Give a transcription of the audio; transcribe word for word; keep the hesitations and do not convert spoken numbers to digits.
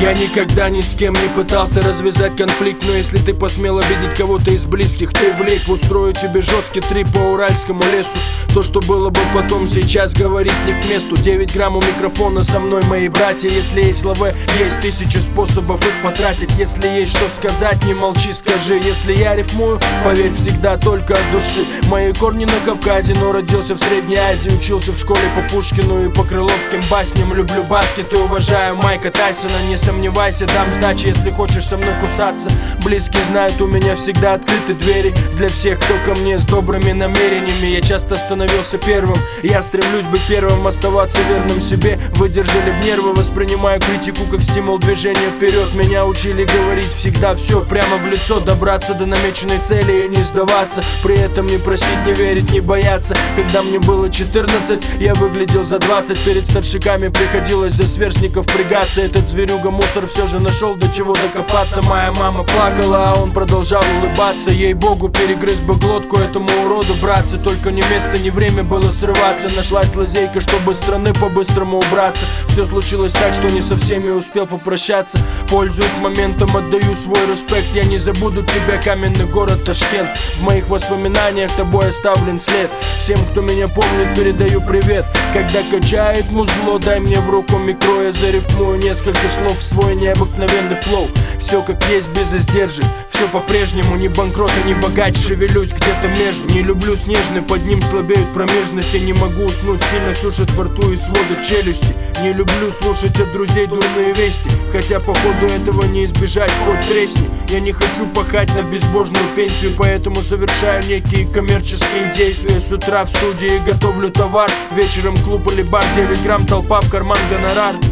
Я никогда ни с кем не пытался развязать конфликт, но если ты посмел обидеть кого-то из близких, ты влип. Устрою тебе жесткий трип по уральскому лесу. То, что было бы потом, сейчас говорить не к месту. Девять грамм у микрофона со мной, мои братья. Если есть слова, есть тысячи способов их потратить. Если есть что сказать, не молчи, скажи. Если я рифмую, поверь, всегда только от души. Мои корни на Кавказе, но родился в Средней Азии. Учился в школе по Пушкину и по крыловским басням. Люблю баскет и уважаю Майка Тайсона. Не сомневайся, дам сдачи, если хочешь со мной кусаться. Близкие знают, у меня всегда открыты двери для всех, кто ко мне с добрыми намерениями. Я часто становился первым, я стремлюсь быть первым, оставаться верным себе. Выдержали б нервы, воспринимаю критику как стимул движения вперед. Меня учили говорить всегда все прямо в лицо, добраться до намеченной цели и не сдаваться. При этом не просить, не верить, не бояться. Когда мне было четырнадцать, я выглядел за двадцать. Перед старшиками приходилось за сверстников прягаться. Этот зверюга мусор все же нашел до чего докопаться. Моя мама плакала, а он продолжал улыбаться. Ей-богу, перегрыз бы глотку этому уроду, братцы. Только ни место, ни время было срываться. Нашлась лазейка, чтобы с страны по-быстрому убраться. Все случилось так, что не со всеми успел попрощаться. Пользуюсь моментом, отдаю свой респект. Я не забуду тебя, каменный город Ташкент. В моих воспоминаниях тобой оставлен след. Всем, кто меня помнит, передаю привет. Когда качает музло, дай мне в руку микро. Я зарифмую несколько слов в свой необыкновенный флоу. Все как есть, без издержек, все по-прежнему. Ни банкрот, ни богач, шевелюсь где-то между. Не люблю снежный, под ним слабеют промежности. Не могу уснуть, сильно сушит во рту и сводят челюсти. Не люблю слушать от друзей дурные вести, хотя по ходу этого не избежать, хоть тресни. Я не хочу пахать на безбожную пенсию, поэтому совершаю некие коммерческие действия. С утра в студии готовлю товар, вечером клуб или бар. Девять грамм, толпа в карман, гонорар.